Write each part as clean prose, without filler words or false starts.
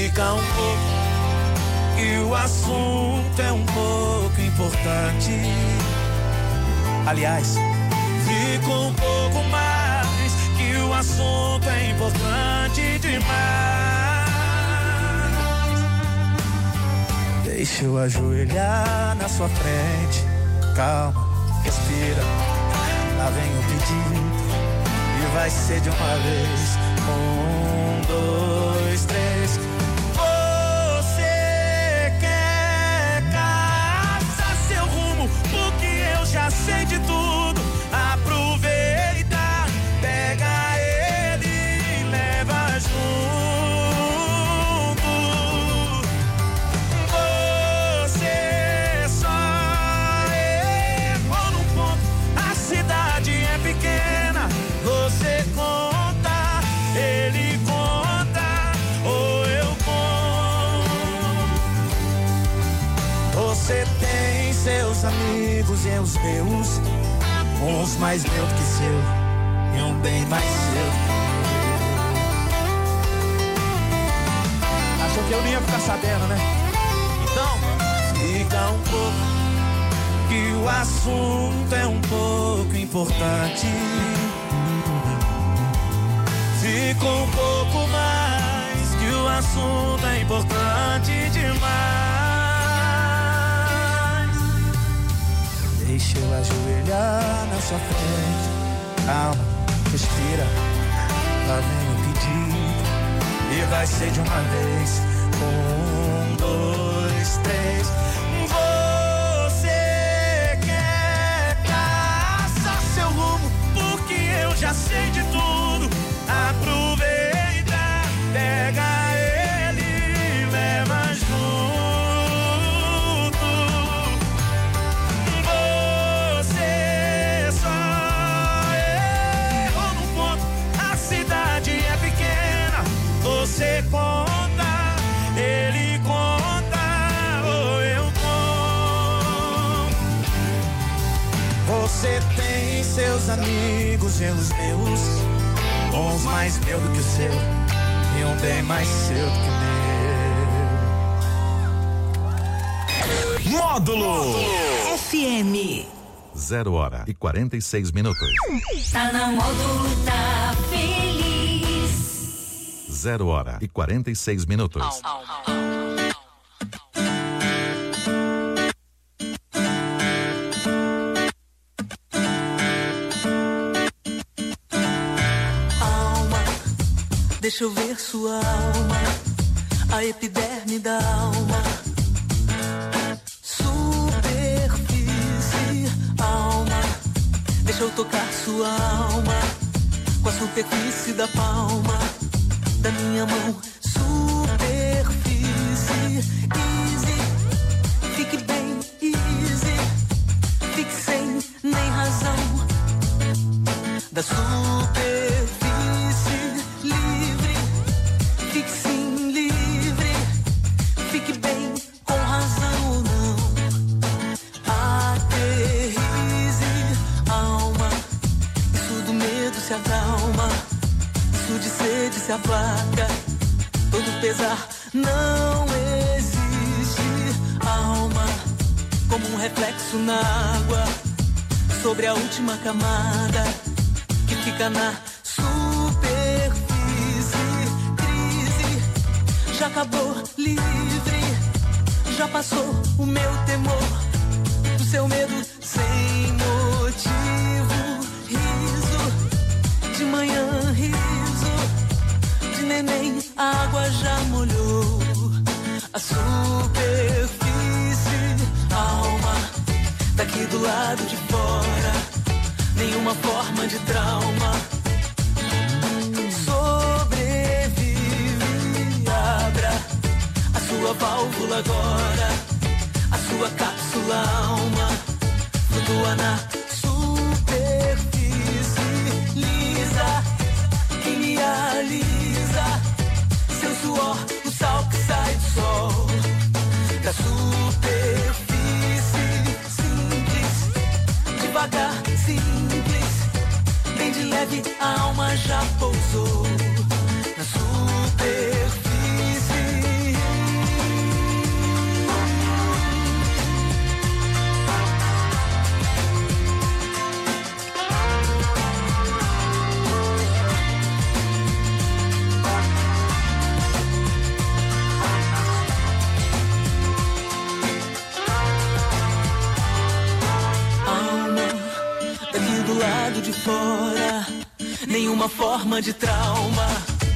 Fica um pouco, que o assunto é um pouco importante. Aliás, fica um pouco mais, que o assunto é importante demais. Deixa eu ajoelhar na sua frente. Calma, respira. Lá vem o pedido e vai ser de uma vez. 1, 2, 3. Você quer caçar seu rumo, porque eu já sei de tudo. Aproveita, pega ele e leva junto. Você só errou num ponto. A cidade é pequena. Você conta, ele conta, ou eu conto. Você tem seus amigos e os meus, uns mais meu do que seu e um bem mais seu. Achou que eu não ia ficar sabendo, né? Então, fica um pouco, que o assunto é um pouco importante. Fica um pouco mais, que o assunto é importante demais. Deixa eu ajoelhar na sua frente. Calma, respira. Lá vem o pedido e vai ser de uma vez. 1, 2, 3. Você quer caçar seu rumo, porque eu já sei de tudo. Aproveita, pega ele e leva junto. Você só errou num ponto. A cidade é pequena. Você conta, ele conta, ou eu conto. Você tem seus amigos e os meus, uns mais meu do que o seu e um bem mais seu do que o meu. Módulo FM. 0h46. Tá na Módulo, tá feliz. 0h46. Deixa eu ver sua alma, a epiderme da alma. Superfície, alma. Deixa eu tocar sua alma, com a superfície da palma da minha mão. Superfície, easy. Fique bem, easy. Fique sem nem razão. Da superfície livre, fique sim livre, fique bem com razão ou não. Aterrize, alma, isso do medo se acalma, isso de sede se aplaca, todo pesar não existe, alma, como um reflexo na água, sobre a última camada, que fica na já acabou, livre, já passou o meu temor, do seu medo sem motivo, riso, de manhã riso, de neném a água já molhou, a superfície, alma, daqui do lado de fora, nenhuma forma de trauma, a sua válvula agora, a sua cápsula alma, flutua na superfície lisa, que me alisa, seu suor, o sal que sai do sol, da superfície simples, devagar, simples, bem de leve, a alma já pousou na superfície. fora, nenhuma forma de trauma.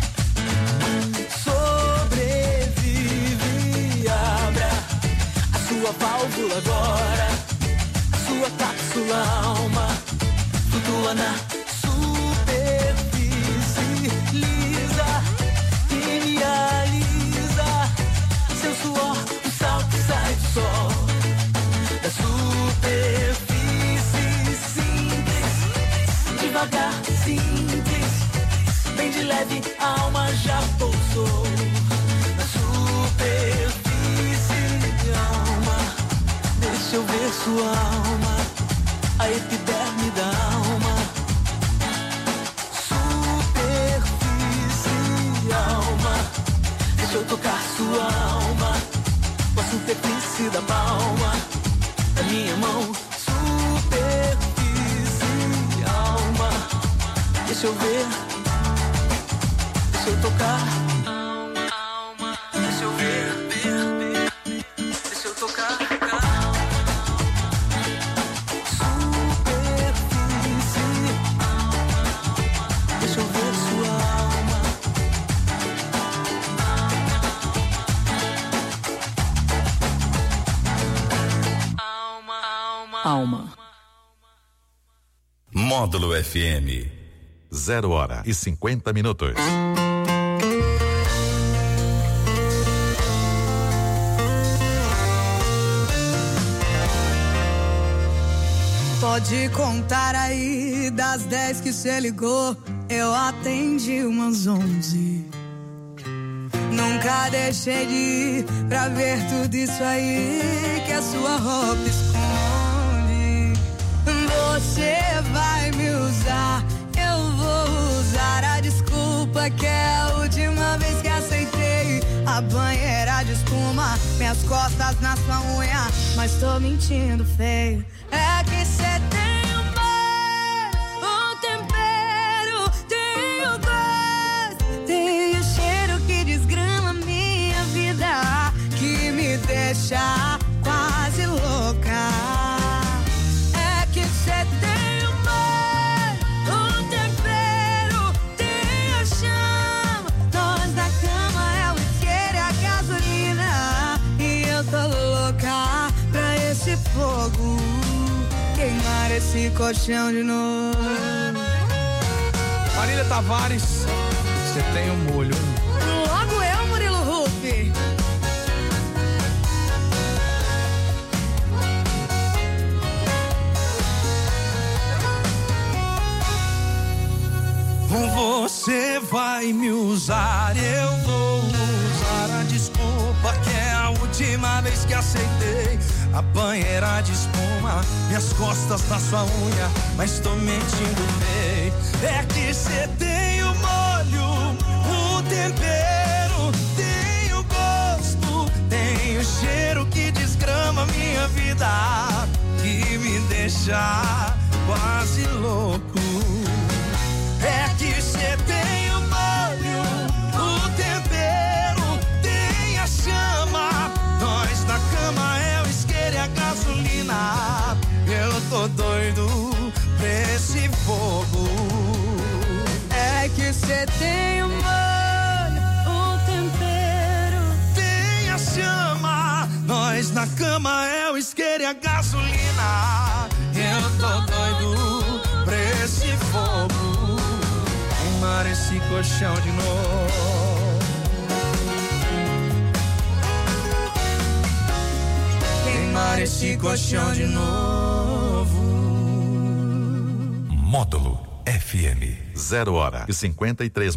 Sobrevive, abra a sua válvula agora, a sua cápsula alma flutua na superfície lisa, que alisa seu suor, o sal que sai do sol. Da superfície simples, devagar, simples, bem de leve, a alma já pousou. Na superfície, alma, deixa eu ver sua alma, a epiderme da alma. Superfície, alma, deixa eu tocar sua alma, com a superfície da palma da minha mão. Superfície, alma, deixa eu ver, deixa eu tocar. Alma, deixa eu ver, deixa eu tocar. Superfície, deixa eu ver sua alma. Alma. Módulo FM. 0h50. Pode contar aí, das 10 que cê ligou, eu atendi umas 11. Nunca deixei de ir pra ver tudo isso aí que a sua roupa esconde. Você vai me usar, eu vou usar a desculpa que é a última vez que aceitei. A banheira de espuma, minhas costas na sua unha, mas tô mentindo feio. É que cê tem um tempero, tem o gosto, tem o cheiro que desgrama minha vida, que me deixa quase louca. É que cê tem um tempero, tem a chama, nós da cama é o isqueiro e a gasolina, e eu tô louca pra esse fogo queimar esse colchão de novo. Marília Tavares, você tem um molho. Logo eu, Murilo Rufi. Você vai me usar, eu vou usar a desculpa que é a última vez que aceitei. A banheira de espuma, minhas costas na sua unha, mas tô mentindo bem. É que cê tem o molho, o tempero, tem o gosto, tem o cheiro que desgrama minha vida, que me deixa quase louco. É que cê tem o molho, o tempero, tem a chama, nós na cama é o isqueiro e a gasolina, eu tô doido pra esse fogo. É que cê tem o molho, o tempero, tem a chama, nós na cama é o isqueiro e a gasolina, eu tô doido pra esse fogo. Queimar esse colchão de novo. Queimar esse colchão de novo. Módulo FM. 0h53.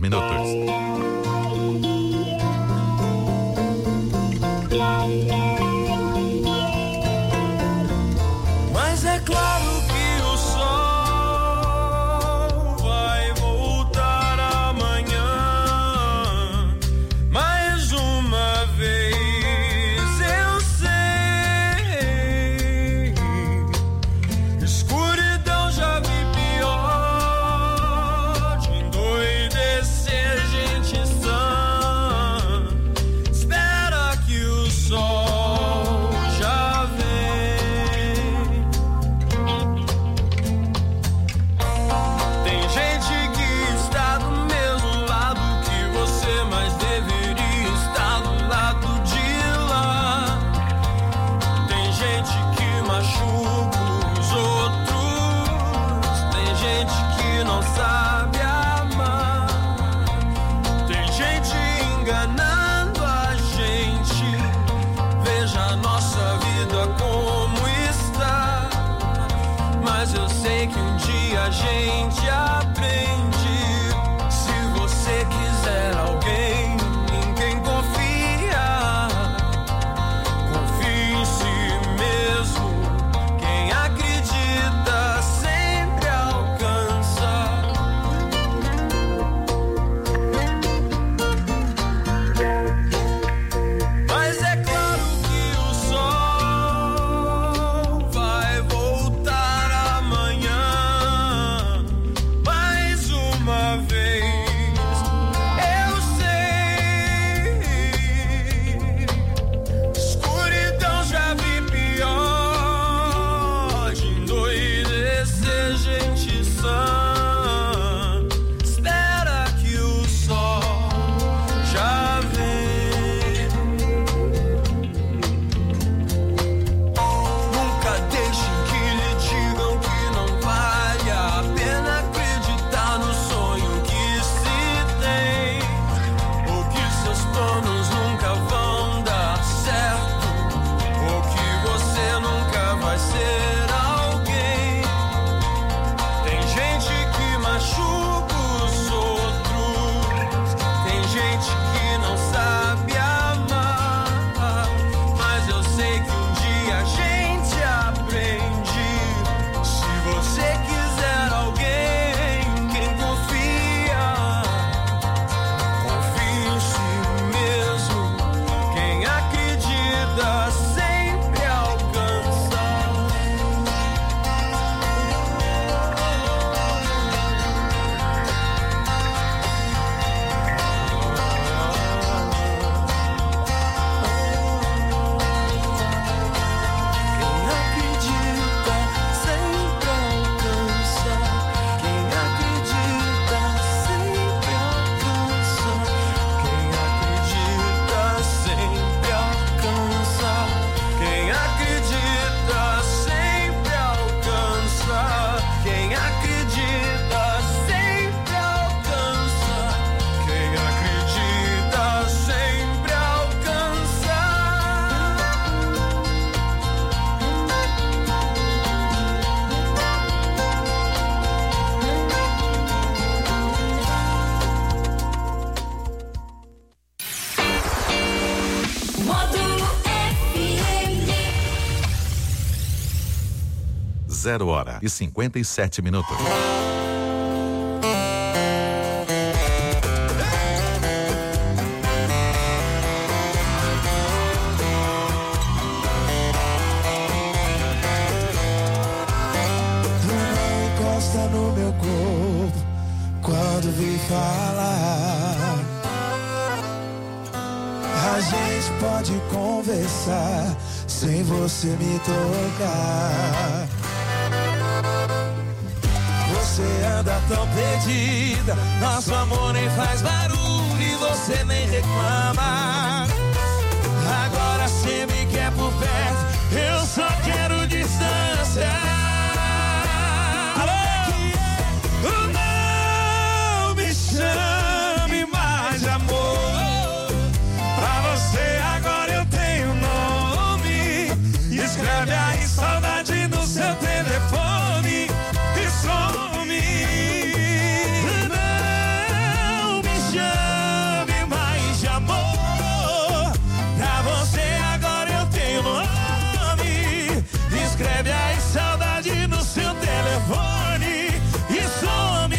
Mas é claro que o sol vai voltar amanhã. Mais uma vez eu sei, escuridão já vi pior, de endoidecer gente sã. Espera que o sol sei que um dia a gente aprende. Se você quiser alguém em quem confia, confie em si mesmo. Quem acredita sempre alcança. Mas é claro que o sol vai voltar amanhã mais uma vez. Eu sei, escuridão já vi pior, de endoidecer gente sã. Espera que o sol já vem. Nunca deixem que lhe digam que não vale a pena acreditar no sonho que se tem, ou que seus planos nunca vão dar certo, ou que você nunca vai ser alguém. Tem gente que machuca os outros, tem gente que não sabe amar, mas eu sei que um dia a gente aprende. Se você quiser alguém quem confia, confie em si mesmo. Quem acredita sempre alcança. Quem acredita sempre alcança. Quem acredita sempre alcança. Quem acredita sempre alcança. Quem acredita sempre alcança. Quem acredita sempre alcança. Quem acredita sempre alcança. Módulo FM. 0h57. Não encosta no meu corpo quando vi falar. A gente pode conversar sem você me tocar. Você anda tão perdida, nosso amor nem faz barulho e você nem reclama. Agora cê me quer por perto, eu só quero distância. Alô? Não me chame mais de amor. Pra você agora eu tenho nome. Escreve aí saudade no seu telefone e some. Não me chame mais de amor. Pra você agora eu tenho nome. Escreve aí saudade no seu telefone e some.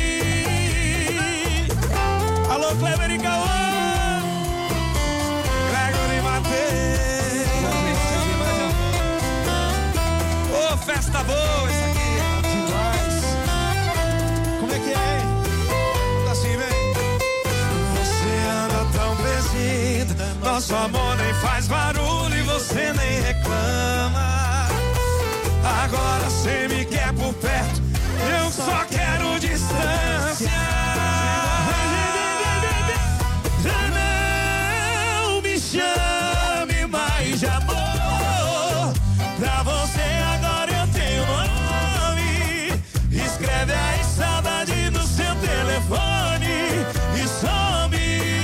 Alô, Cleber e Cauã, Gregory e Matheus. Ô, festa boa isso aqui, demais. Como é que é, hein? Tá assim, vem. Você anda tão perdida, nosso amor nem faz barulho e você nem reclama. Agora cê me quer por perto, eu só quero distância. Não me chame mais de amor. Pra você agora eu tenho nome. Escreve aí saudade no seu telefone e some.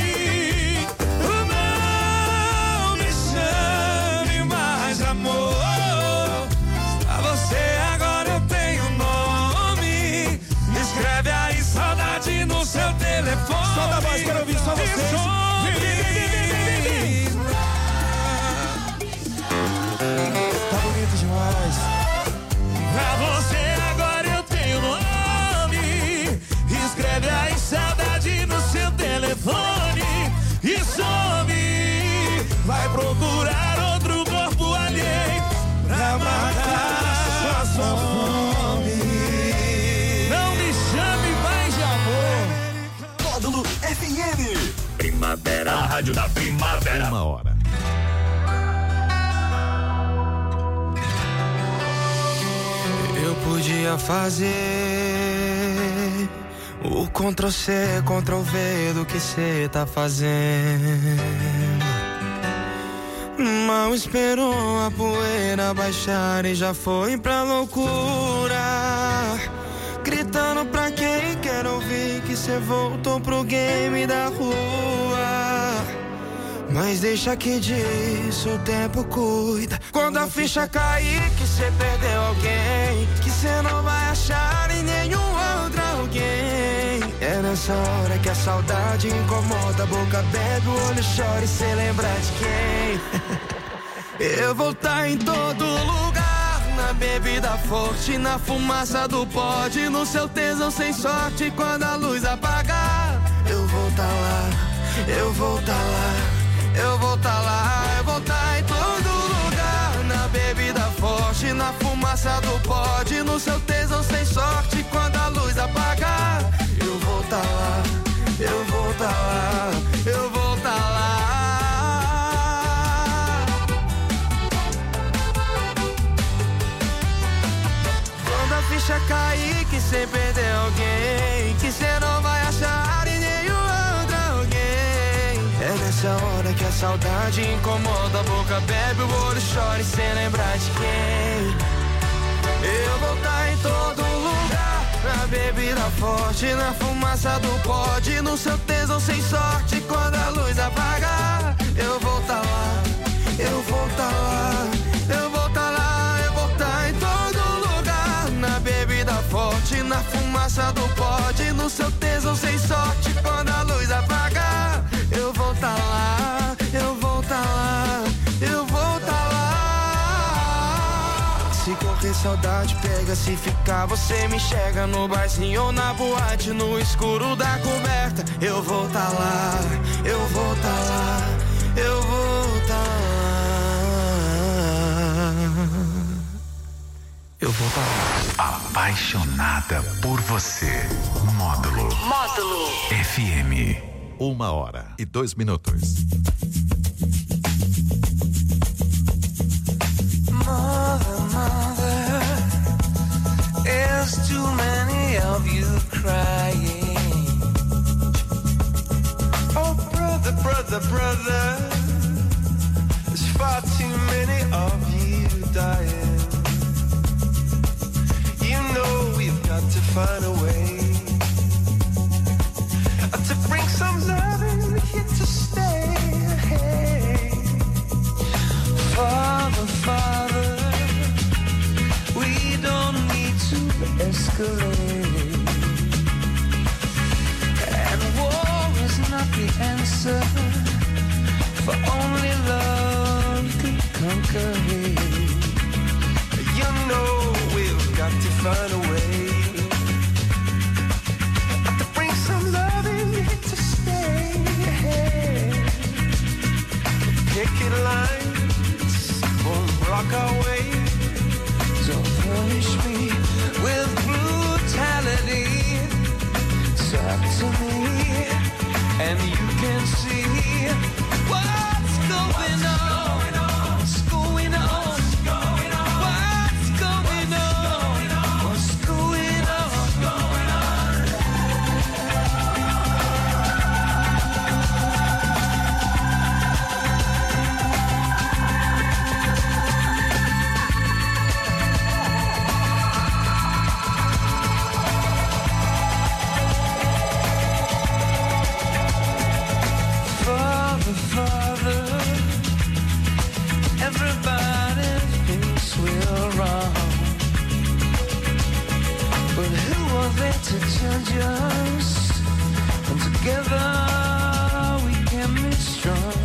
Não me chame mais de amor. Pra você agora eu tenho nome. vai procurar outro corpo alheio pra matar sua fome. Não me chame mais de amor. Módulo FM. Primavera, a rádio da primavera. 1 hora. Eu podia fazer o Ctrl+C, Ctrl+V do que cê tá fazendo. Mal esperou a poeira baixar e já foi pra loucura, gritando pra quem quer ouvir que cê voltou pro game da rua. Mas deixa que disso o tempo cuida. Quando a ficha cair que cê perdeu alguém, que cê não vai achar em nenhum outro alguém. É nessa hora que a saudade incomoda, a boca bebe, o olho chora e cê lembra de quem. Eu vou tá em todo lugar, na bebida forte, na fumaça do pote, no seu tesão sem sorte, quando a luz apagar. Eu vou tá lá, eu vou tá lá, eu vou tá lá, eu vou tá em todo lugar, na bebida forte, na fumaça do pote, no seu tesão sem sorte, quando a luz apagar. Eu vou tá lá, eu vou tá lá, eu vou tá lá. Quando a ficha cair que cê perdeu alguém, que cê não vai achar em nenhum outro alguém. É nessa hora que a saudade incomoda, a boca bebe, o olho chora e cê lembra de quem. Eu vou tá em todo lugar, na bebida forte, na fumaça do pote, no seu tesão sem sorte, quando a luz apagar. Eu vou tá lá, eu vou tá lá, eu vou tá lá, eu vou tá em todo lugar, na bebida forte, na fumaça do pote, no seu tesão sem sorte, quando a luz apagar. Eu vou tá lá, eu vou tá lá, eu vou tá lá. Se correr saudade pega, se ficar você me enxerga, no barzinho ou na boate, no escuro da coberta. Eu vou tá lá, eu vou tá lá, eu vou tá lá, eu vou tá lá. Apaixonada por você. Módulo FM. 1 hora e 2 minutos. Mother, there's too many of you crying. Oh, brother, brother, brother, there's far too many of you dying. You know we've got to find a way to bring some love in here to stay. Father, Father, we don't need to escalate, and war is not the answer, for only love can conquer hate. You know we've got to find a way to bring some love in here to stay. Picket lines won't block our way. Don't punish me with brutality. Talk to me and you can see what's going on. What's going on? What's going on? What's going on? What's going on? Father, Father, everybody thinks we're wrong, but who are they to judge us? And together we can be strong.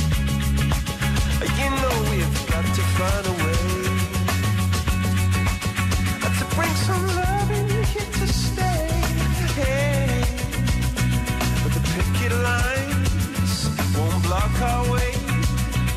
You know we've got to find a way to bring some love in here to stay. But the picket lines won't block our way.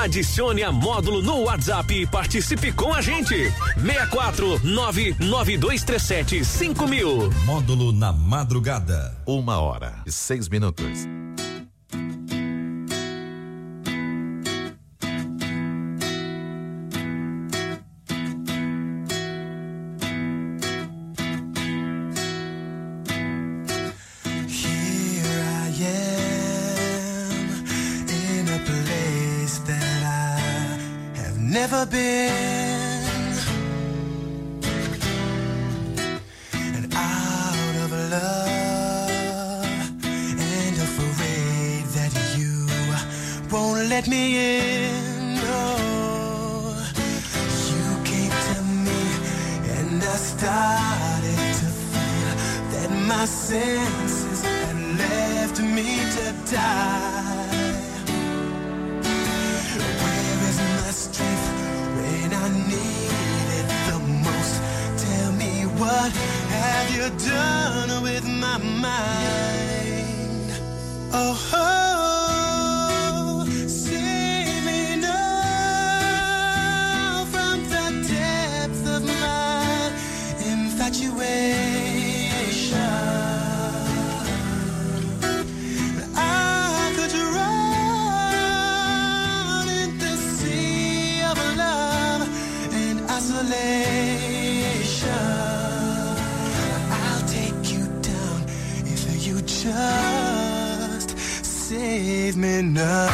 Adicione a Módulo no WhatsApp e participe com a gente. 64992375000. Módulo na madrugada. 1h06. Never been, and out of love, and afraid that you won't let me in. No, you came to me, and I started to feel that my senses had left me to die. I need it the most. Tell me, what have you done with my mind? Oh, save me now from the depths of my infatuation. I could drown in the sea of love, isolation. I'll take you down if you just save me now.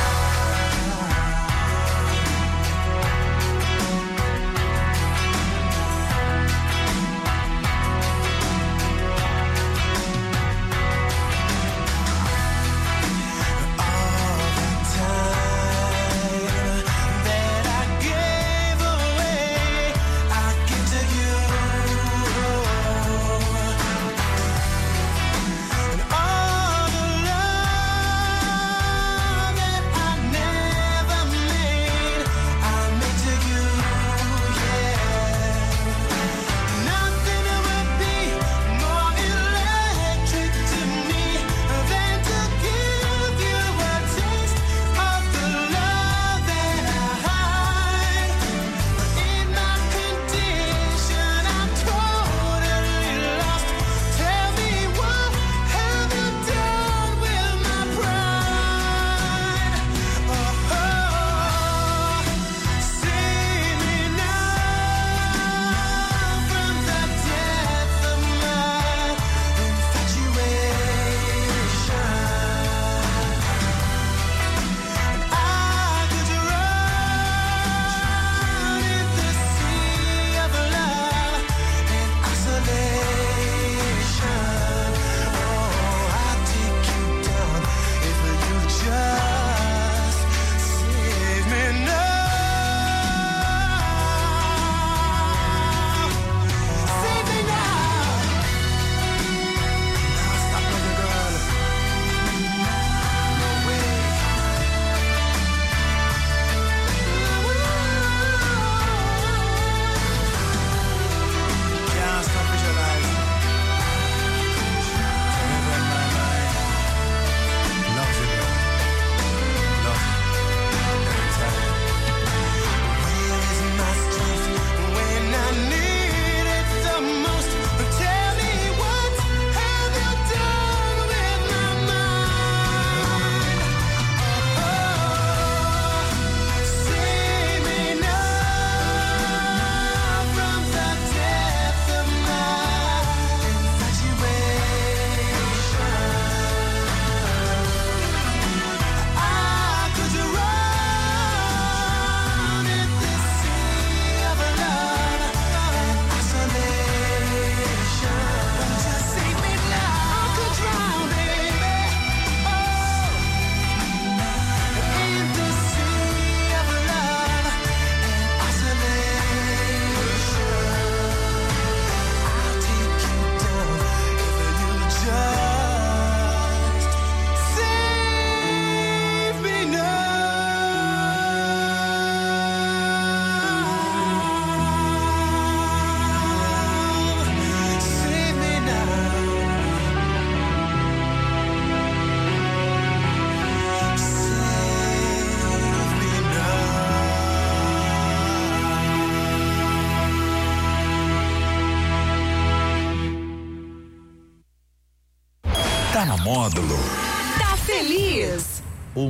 Módulo. Tá feliz?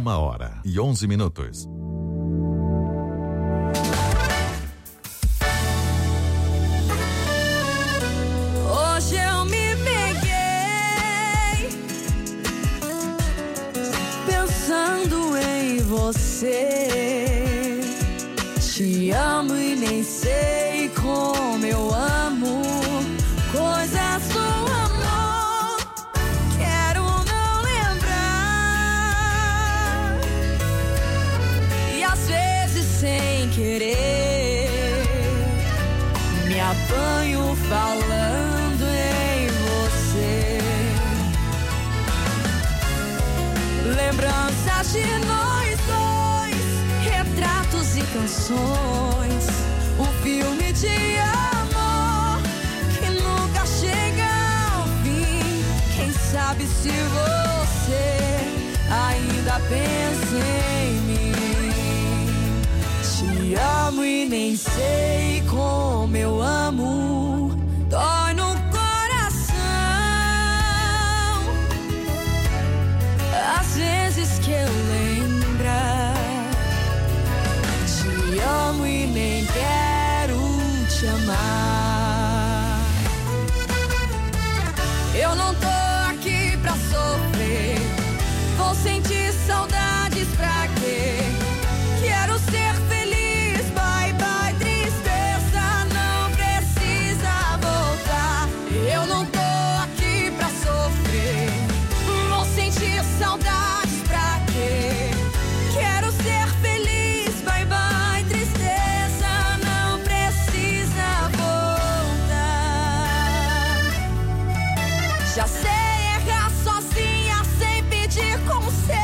1h11. Hoje eu me peguei pensando em você. Te amo e nem sei como eu amo coisas do amor. Quero não lembrar e às vezes sem querer me apanho falando em você. Lembranças de nós dois, retratos e canções, um filme de amor que nunca chega ao fim. Quem sabe se você ainda pensa em mim. Te amo e nem sei como eu amo. Dói no coração às vezes que eu lembrar. Te amo e nem quero te amar. Eu não tô aqui pra sofrer. Vou sentir saudades pra quê? Quero ser feliz, bye bye tristeza, não precisa voltar. Eu não tô aqui pra sofrer. Vou sentir saudades pra quê? Quero ser feliz, bye bye tristeza, não precisa voltar. Já sei errar sozinha sem pedir conselhos.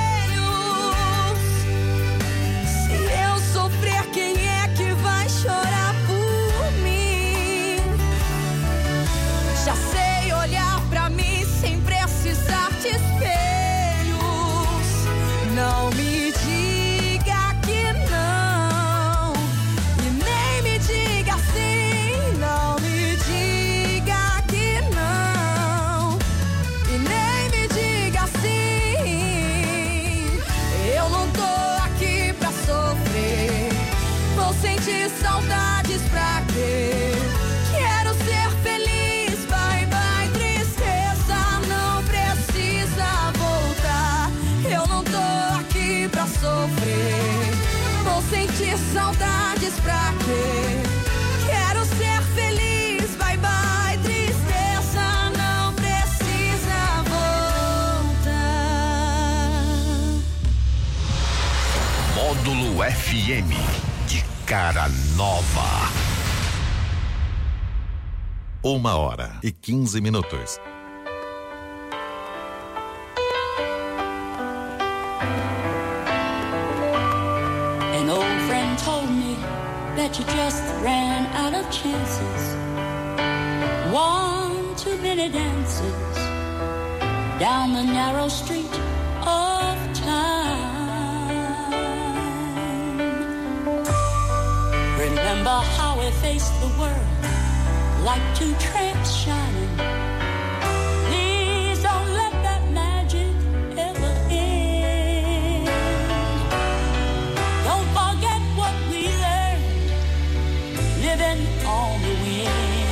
Se eu sofrer, quem é que vai chorar por mim? Já sei olhar pra mim sem precisar de espelhos. Não me diga que não e nem me diga sim. Não me diga que não e nem me diga sim. Eu não tô aqui pra sofrer. Vou sentir saudades pra quê? Quero ser feliz, bye bye tristeza, não precisa voltar. Eu não tô aqui pra sofrer. Vou sentir saudades pra quê? Quero ser feliz, bye bye tristeza, não precisa voltar. Módulo FM. De cara nova. 1h15. An old friend told me that you just ran out of chances. One too many dances down the narrow street of time. Remember how we faced the world like two tramps shining. Please don't let that magic ever end. Don't forget what we learned living on the wind.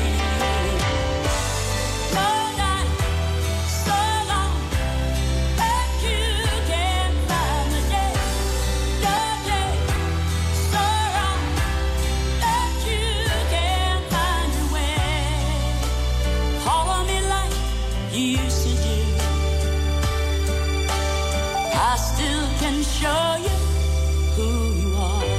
No night so long that you can't find the day. No day so wrong that you can't find your way. Call on me like you used to do. I still can show you who you are.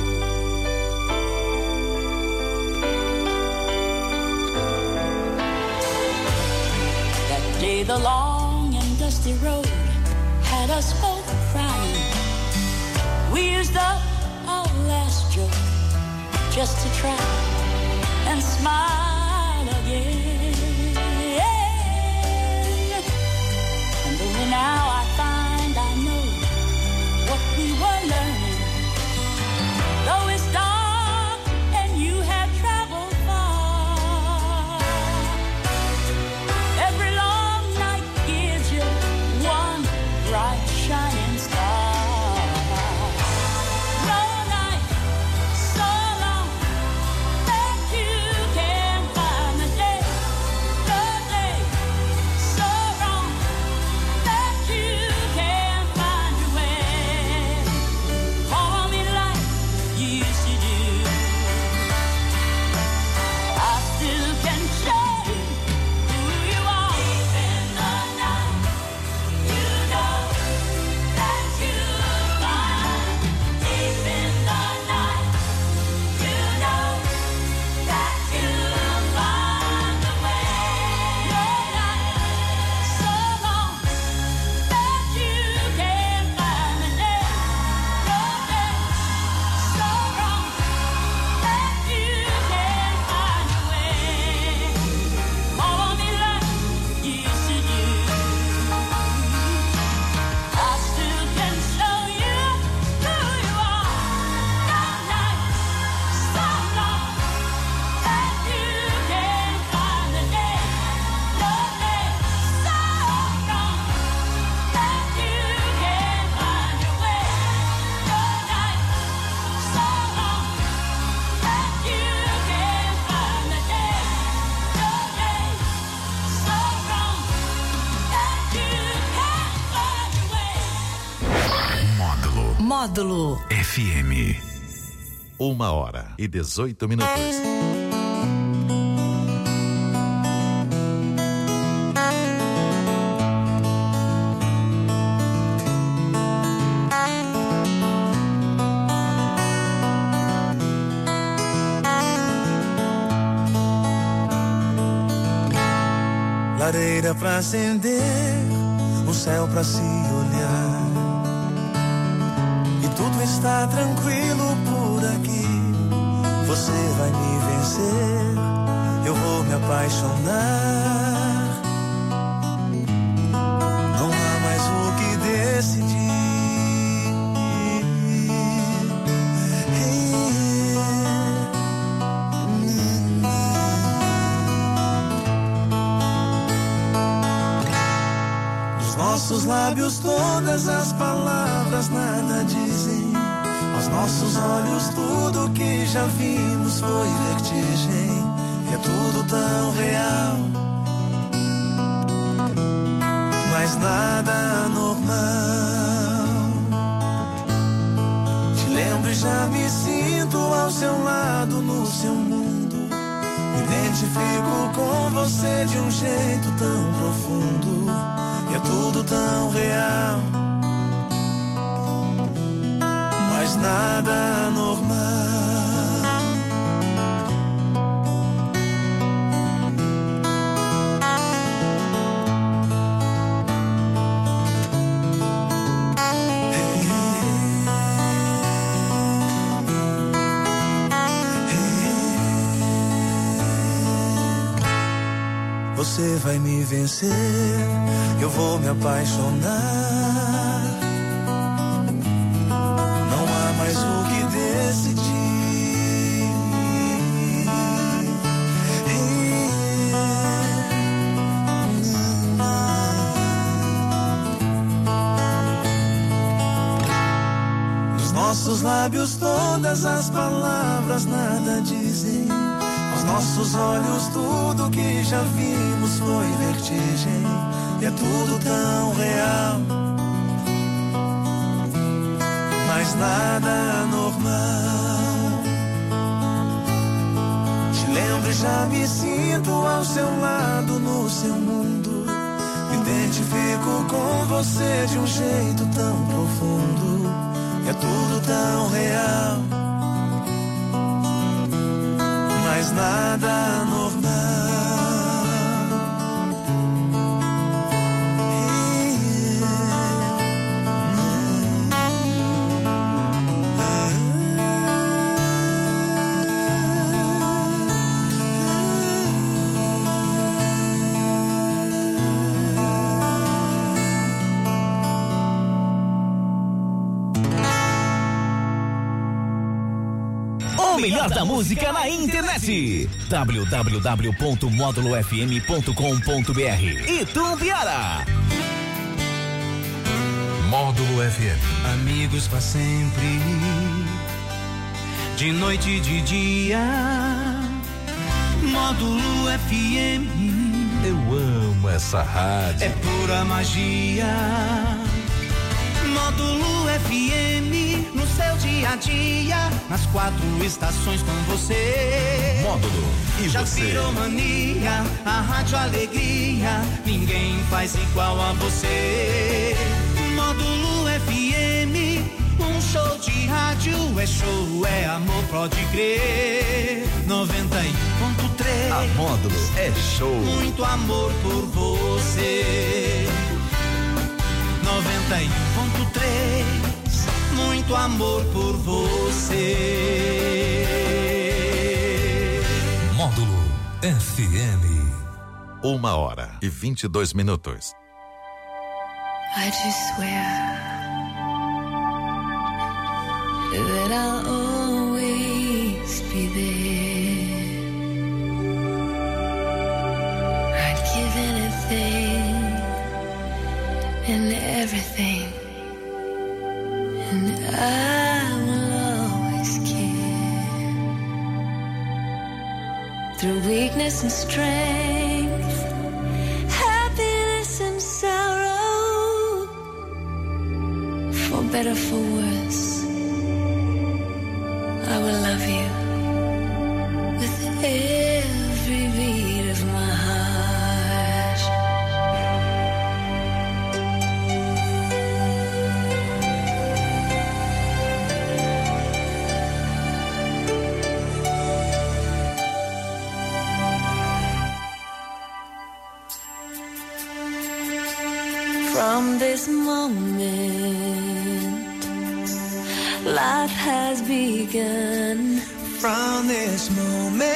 That day the long and dusty road had us both crying. We used up our last joke just to try and smile again. And only now I find I know what we were learning. Though it's dark and you have traveled far, every long night gives you Módulo FM. 1h18. Lareira pra acender, o céu pra se olhar. E tudo está tranquilo por aqui. Você vai me vencer, eu vou me apaixonar. Não há mais o que decidir. Nossos lábios todas as palavras nada dizem. Aos nossos olhos tudo que já vimos foi vertigem. E é tudo tão real, mas nada normal. Te lembro e já me sinto ao seu lado no seu mundo. Me identifico com você de um jeito tão profundo. E é tudo tão real, mas nada normal. Você vai me vencer, eu vou me apaixonar. Não há mais o que decidir. Nos nossos lábios todas as palavras nada dizem. Aos nossos olhos tudo que já vimos foi vertigem. E é tudo tão real, mas nada normal. Te lembro e já me sinto ao seu lado no seu mundo. Me identifico com você de um jeito tão profundo. E é tudo tão real, mas nada normal. O melhor da música na internet. www.modulofm.com.br. Itumbiara. Módulo FM. Amigos pra sempre, de noite e de dia. Módulo FM. Eu amo essa rádio. É pura magia. Módulo FM, no seu dia a dia, nas 4 estações com você. Módulo e já você. Virou mania, a rádio alegria, ninguém faz igual a você. Módulo FM, um show de rádio, é show, é amor, pode crer. 91.3, A Módulo é show. muito amor por você. 91.3, muito amor por você. Módulo FM. 1h22. I just swear that I'll always be there. I'd give anything and everything, and I will always care. Through weakness and strength, happiness and sorrow, for better, for worse, life has begun. From this moment,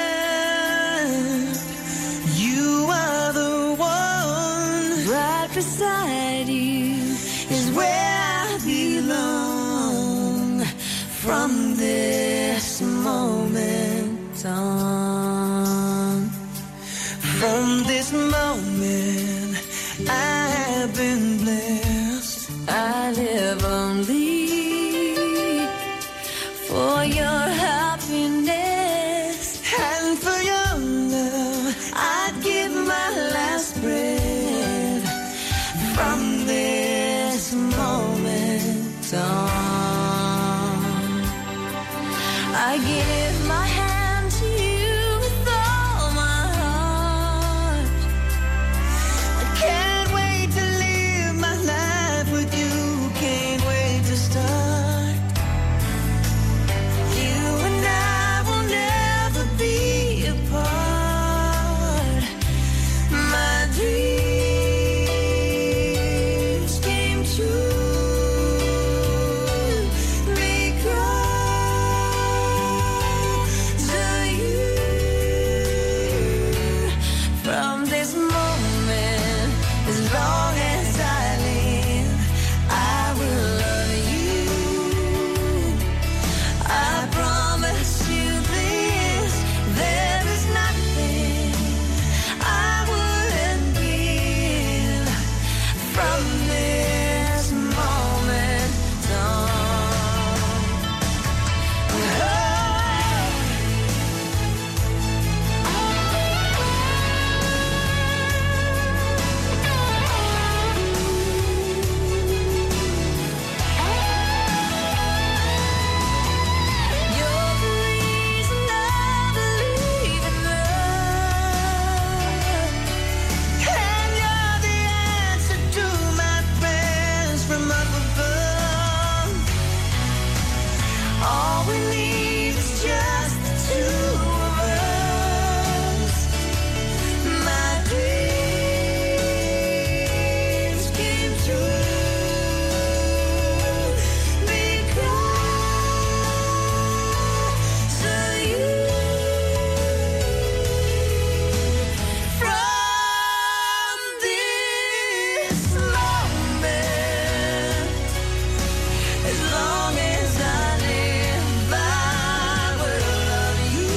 you are the one. Right beside you is where I belong. From this moment on, from this moment, I have been blessed. I live only for your happiness and for your love. I'd give my last breath. From this moment on, I give my hand to you with all my heart. I can't wait to live my life with you. Can't wait to start. You and I will never be apart. My dreams came true because of you. From this moment, as long as I live, I will love you. I promise you this, there is nothing I wouldn't give. From this moment on. You're the reason I believe in love. And you're the answer to my prayers from up above. All we need is just the two of us. My dreams came true because of you. From this moment, as long as I live, I will love you.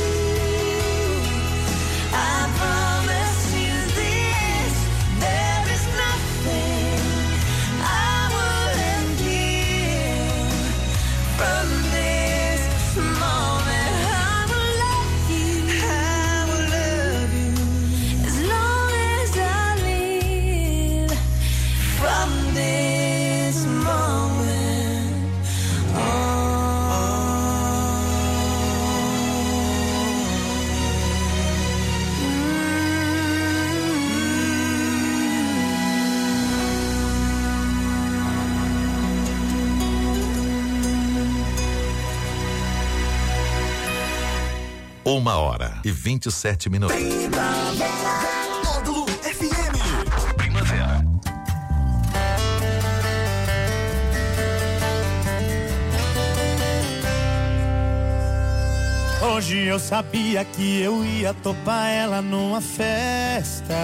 I promise you this, there is nothing I wouldn't give. From this moment, I will love you. I will love you. As long as I live. From this moment Uma hora e 27 minutos. Módulo FM. Primavera. Hoje eu sabia que eu ia topar ela numa festa.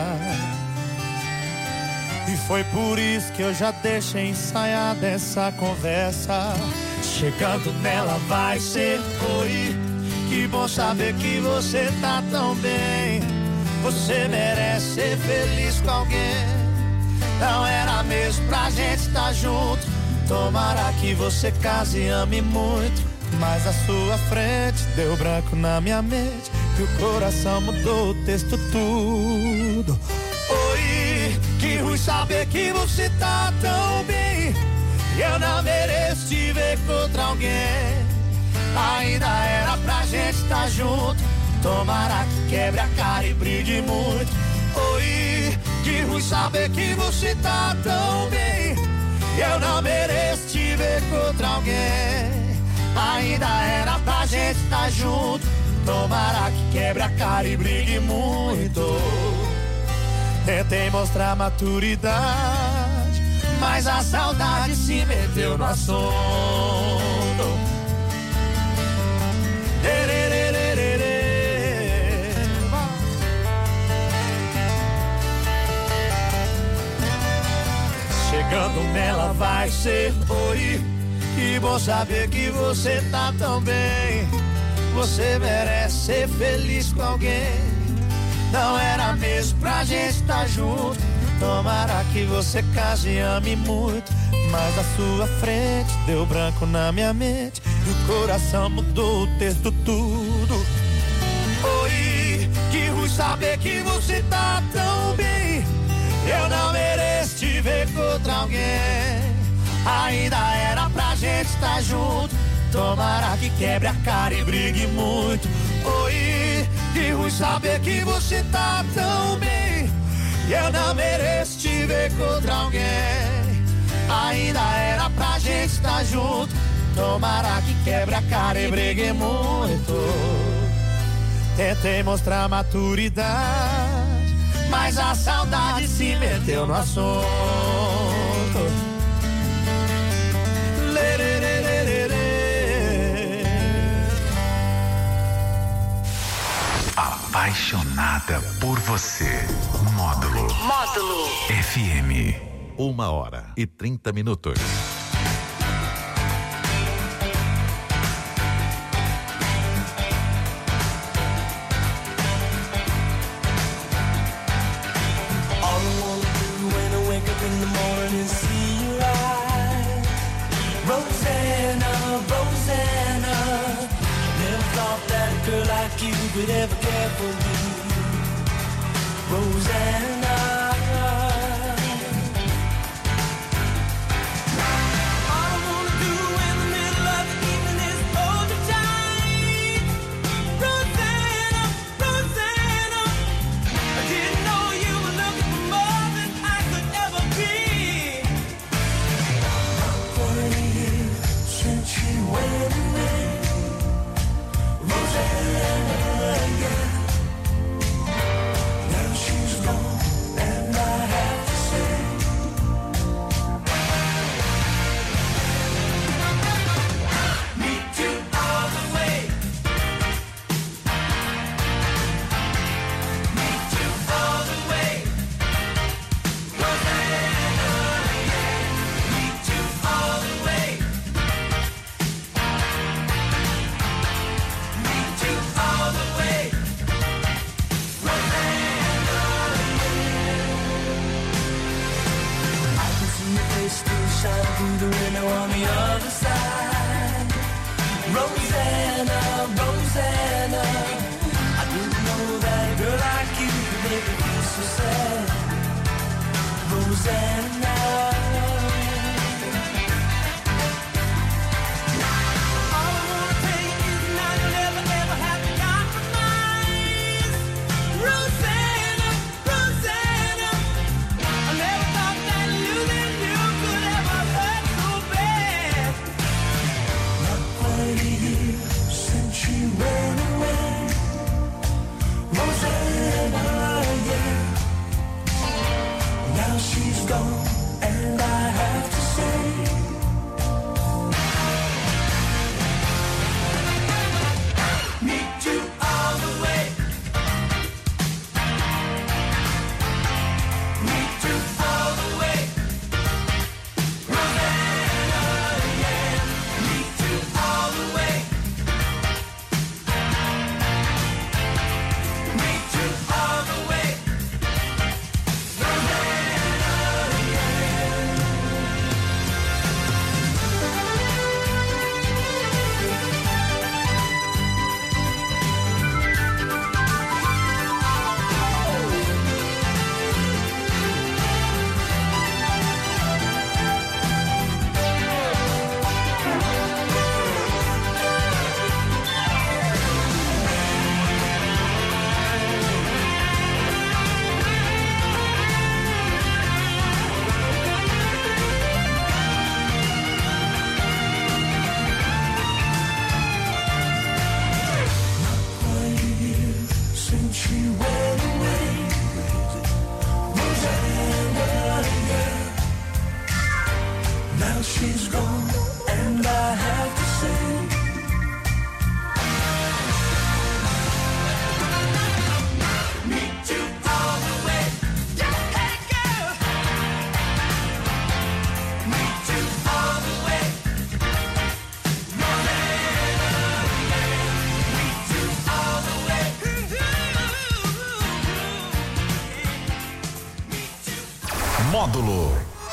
E foi por isso que eu já deixei ensaiada essa conversa. Chegando nela vai ser oi. Que bom saber que você tá tão bem. Você merece ser feliz com alguém. Não era mesmo pra gente estar junto. Tomara que você case e ame muito. Mas à sua frente deu branco na minha mente. E o coração mudou o texto tudo. Oi, que ruim saber que você tá tão bem. E eu não mereço te ver contra alguém. Ainda era pra gente estar junto. Tomara que quebre a cara e brigue muito. Oi, que ruim saber que você tá tão bem. E eu não mereço te ver contra alguém. Ainda era pra gente estar junto. Tomara que quebre a cara e brigue muito. Tentei mostrar maturidade, mas a saudade se meteu no assunto. Chegando nela vai ser oi. Que bom saber que você tá tão bem. Você merece ser feliz com alguém. Não era mesmo pra gente estar junto. Tomara que você case e ame muito. Mas na sua frente deu branco na minha mente e o coração mudou o texto tudo. Oi, que ruim saber que você tá tão bem. Eu não mereço te ver contra alguém. Ainda era pra gente estar junto. Tomara que quebre a cara e brigue muito. Oi, que ruim saber que você tá tão bem. Eu não mereço te ver contra alguém. Ainda era pra gente estar junto. Tomara que quebre a cara e brigue muito. Tentei mostrar maturidade, mas a saudade se meteu no assunto. Apaixonada por você. Módulo FM. 1h30. You could ever care for me, Rosanna. All I wanna do in the middle of the evening is hold you tight, Rosanna, Rosanna. I didn't know you were looking for more than I could ever be. 20 years since you went away, Rosanna. Through the window on the other side, Rosanna, Rosanna. I didn't know that a girl like you could make me feel so sad, Rosanna. Gone Módulo.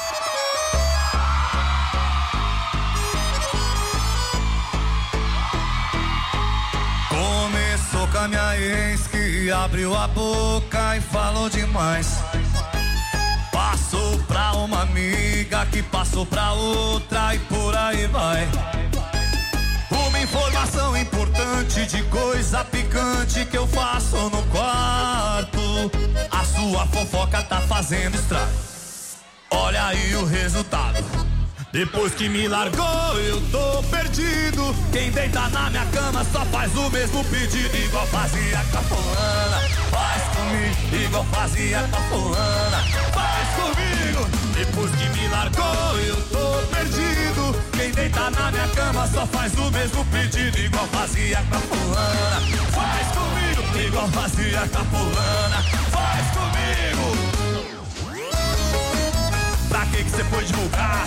Começou com a minha ex que abriu a boca e falou demais. Passou pra uma amiga que passou pra outra e por aí vai. Uma informação importante de coisa picante que eu faço no quarto. A sua fofoca tá fazendo estrago. Olha aí o resultado. Depois que me largou, eu tô perdido. Quem deita na minha cama só faz o mesmo pedido. Igual fazia com a fulana. Faz comigo, igual fazia com a fulana. Faz comigo. Depois que me largou, eu tô perdido. Quem deita na minha cama só faz o mesmo pedido. Igual fazia com a fulana. Faz comigo, igual fazia com a fulana. Faz comigo. Pra que você foi divulgar?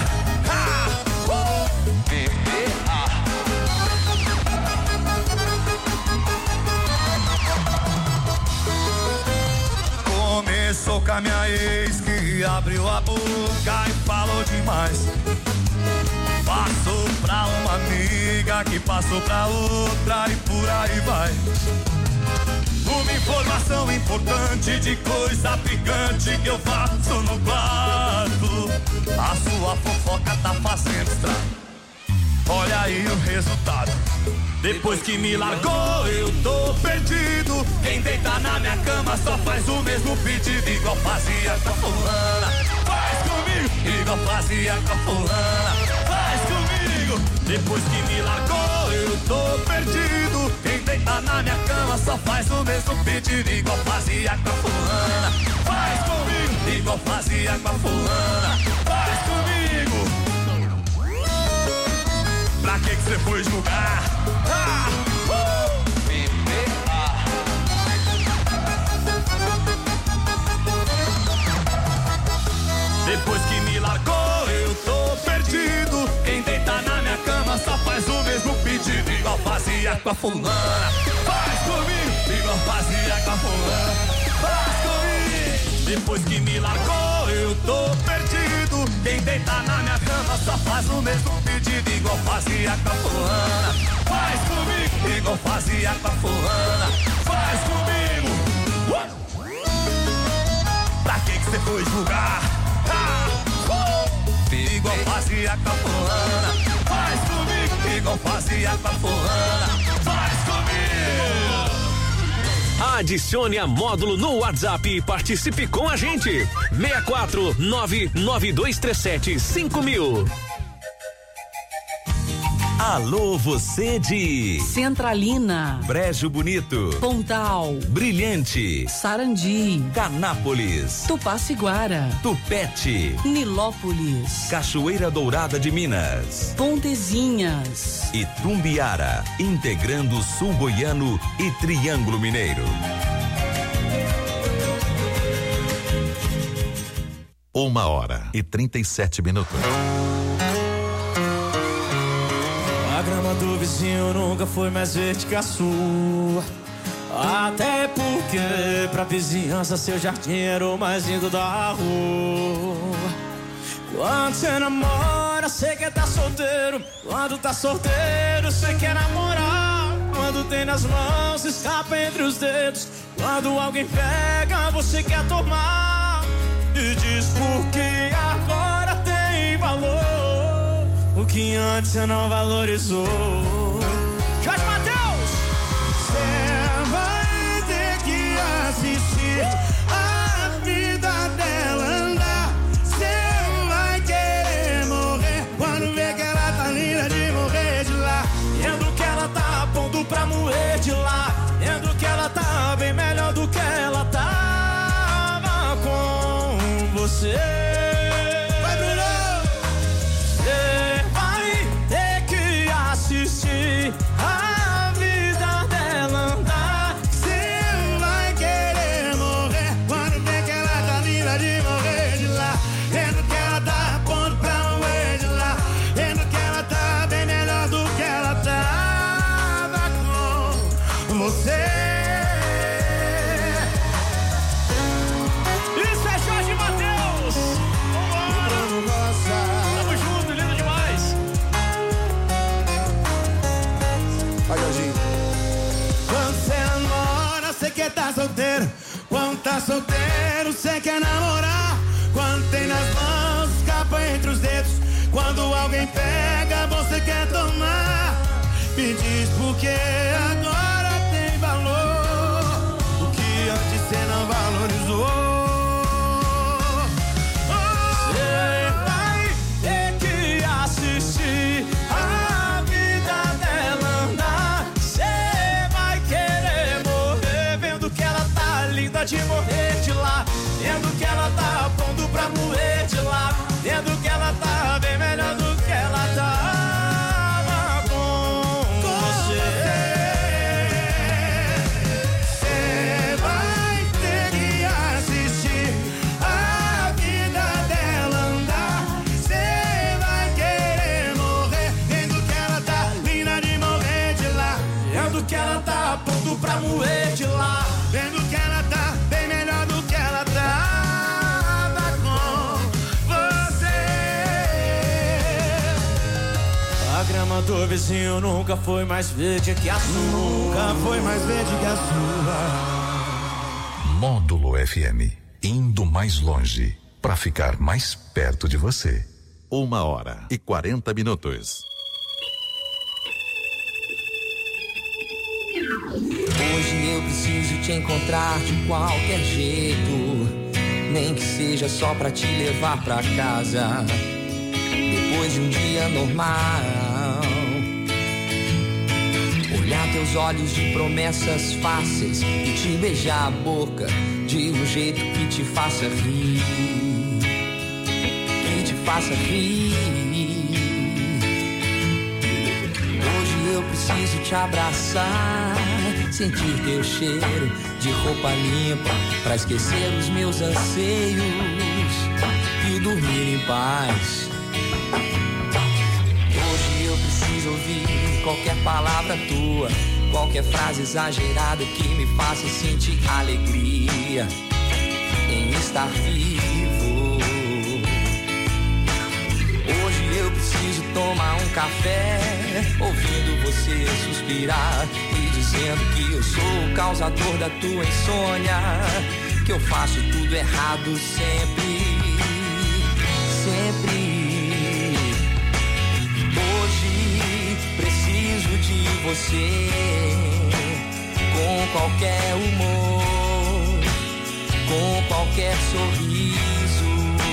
Começou com a minha ex que abriu a boca e falou demais. Passou pra uma amiga que passou pra outra e por aí vai. Uma informação importante de coisa picante que eu faço no quarto. A sua fofoca tá fazendo estrago. Olha aí o resultado. Depois que me largou, eu tô perdido. Quem deita na minha cama só faz o mesmo pedido. Igual fazia com a fulana. Faz comigo, igual fazia com a fulana. Faz comigo. Depois que me largou, eu tô perdido. Quem deita na minha cama só faz o mesmo pedido. Igual fazia com a fulana. Faz comigo, igual fazia com a fulana. Faz comigo. Pra que você foi julgar? Depois que me largou, eu tô perdido. Quem deita na minha cama só faz o mesmo pedido. Igual fazia com a fulana. Faz comigo, igual fazia com a fulana. Faz comigo. Depois que me largou, eu tô perdido. Quem deita na minha cama só faz o mesmo pedido. Igual fazia com a fulana. Faz comigo, igual fazia com a fulana. Faz comigo. Pra que você foi julgar? Igual fazia com a fulana. Faz comigo, igual fazia com a fulana. Faz comigo. Adicione a Módulo no WhatsApp e participe com a gente. 64992375000. Alô, você de Centralina, Brejo Bonito, Pontal, Brilhante, Sarandi, Canápolis, Tupaciguara, Tupete, Nilópolis, Cachoeira Dourada de Minas, Pontezinhas e Tumbiara, integrando Sul Goiano e Triângulo Mineiro. 1h37. A grama do vizinho nunca foi mais verde que a sua. Até porque pra vizinhança seu jardim era o mais lindo da rua. Quando você namora, você quer tá solteiro. Quando tá solteiro, você quer namorar. Quando tem nas mãos, escapa entre os dedos. Quando alguém pega, você quer tomar. E diz porque agora tem valor o que antes você não valorizou. Jorge Mateus! Você vai ter que assistir a vida dela andar. Você vai querer morrer quando ver que ela tá linda de morrer de lá. Vendo que ela tá a ponto pra morrer de lá. Vendo que ela tá bem melhor do que ela tava com você. Vai, Bruno! Você vai ter que assistir Vai, Jorginho. Quando você namora, você quer tá solteiro. Quando tá solteiro, você quer namorar. Quando tem nas mãos, escapa entre os dedos. Quando alguém pega, você quer tomar. Me diz por que agora tem valor o que antes você não valorizou. Você vai ter que assistir a vida dela andar. Você vai querer morrer vendo que ela tá linda de morrer de lá. Vendo que ela tá pronto pra morrer de lá. Vendo que ela tá bem melhor do que ela tava com você. Você vai ter que assistir a vida dela andar. Você vai querer morrer vendo que ela tá linda de morrer de lá. Vendo que ela tá pronto pra morrer de lá. Vendo que ela tá bem melhor do que ela tava com você. A grama do vizinho nunca foi mais verde que a sua. Nunca foi mais verde que a sua. Módulo FM, indo mais longe para ficar mais perto de você. 1h40. Hoje eu preciso te encontrar de qualquer jeito, nem que seja só pra te levar pra casa. Depois de um dia normal, olhar teus olhos de promessas fáceis e te beijar a boca de um jeito que te faça rir, que te faça rir. Hoje eu preciso te abraçar, sentir teu cheiro de roupa limpa pra esquecer os meus anseios e dormir em paz. Hoje eu preciso ouvir qualquer palavra tua, qualquer frase exagerada que me faça sentir alegria em estar vivo. Hoje eu preciso tomar um café, ouvindo você suspirar e dizendo que eu sou o causador da tua insônia, que eu faço tudo errado sempre, sempre. Hoje preciso de você, com qualquer humor, com qualquer sorriso.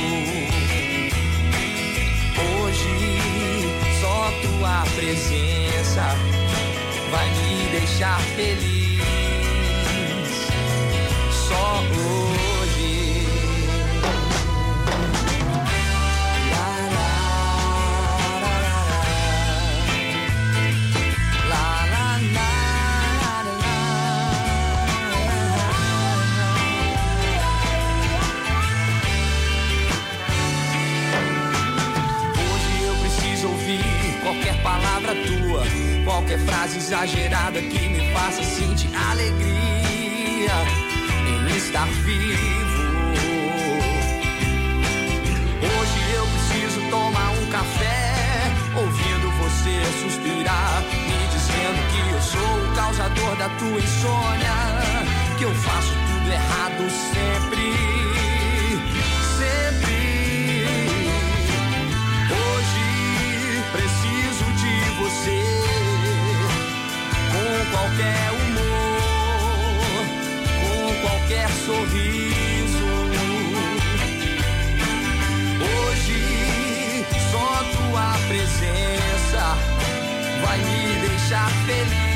Hoje só tua presença vai me deixar feliz. Só hoje. Qualquer palavra tua, qualquer frase exagerada que me faça sentir alegria em estar vivo. Hoje eu preciso tomar um café, ouvindo você suspirar, me dizendo que eu sou o causador da tua insônia, que eu faço tudo errado sempre, sempre. Preciso de você, com qualquer humor, com qualquer sorriso. Hoje só tua presença vai me deixar feliz.